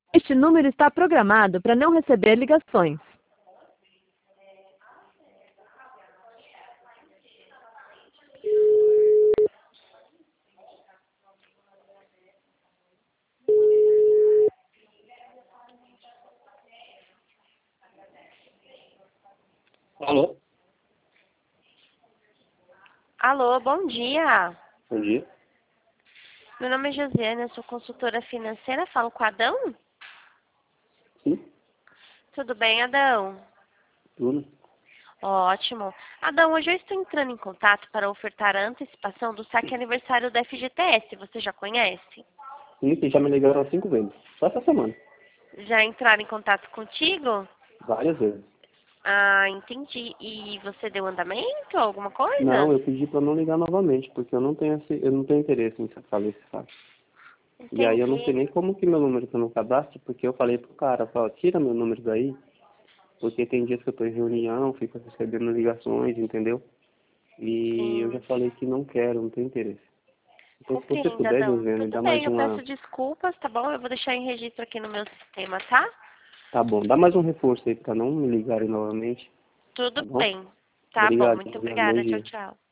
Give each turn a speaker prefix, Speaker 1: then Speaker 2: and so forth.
Speaker 1: Este número está programado para não receber ligações.
Speaker 2: Alô?
Speaker 3: Alô, bom dia.
Speaker 2: Bom dia.
Speaker 3: Meu nome é Josiane, eu sou consultora financeira. Falo com o Adão?
Speaker 2: Sim?
Speaker 3: Tudo bem, Adão?
Speaker 2: Tudo?
Speaker 3: Ótimo. Adão, hoje eu estou entrando em contato para ofertar a antecipação do saque aniversário da FGTS. Você já conhece?
Speaker 2: Sim, já me ligaram 5 vezes. Só essa semana.
Speaker 3: Já entraram em contato contigo?
Speaker 2: Várias vezes.
Speaker 3: Ah, entendi. E você deu andamento, alguma coisa?
Speaker 2: Não, eu pedi pra não ligar novamente, porque eu não tenho interesse em fazer esse saco. E aí eu não sei
Speaker 3: Entendi.
Speaker 2: nem como que meu número tá no cadastro, porque eu falei pro cara, falei, tira meu número daí, porque tem dias que eu tô em reunião, fico recebendo ligações, entendeu? E eu já
Speaker 3: Sim.
Speaker 2: falei que não quero, não tenho interesse. Então se você
Speaker 3: Compreendo,
Speaker 2: puder,
Speaker 3: Adão.
Speaker 2: Josiane,
Speaker 3: Tudo
Speaker 2: dá
Speaker 3: bem,
Speaker 2: mais
Speaker 3: eu peço
Speaker 2: uma...
Speaker 3: desculpas, tá bom? Eu vou deixar em registro aqui no meu sistema, tá?
Speaker 2: Tá bom, dá mais um reforço aí pra não me ligarem novamente,
Speaker 3: Tudo
Speaker 2: tá bom?
Speaker 3: bem. Tá bom,
Speaker 2: Obrigado,
Speaker 3: muito
Speaker 2: Josiane, bom
Speaker 3: obrigada. Tchau,
Speaker 2: dia.
Speaker 3: tchau.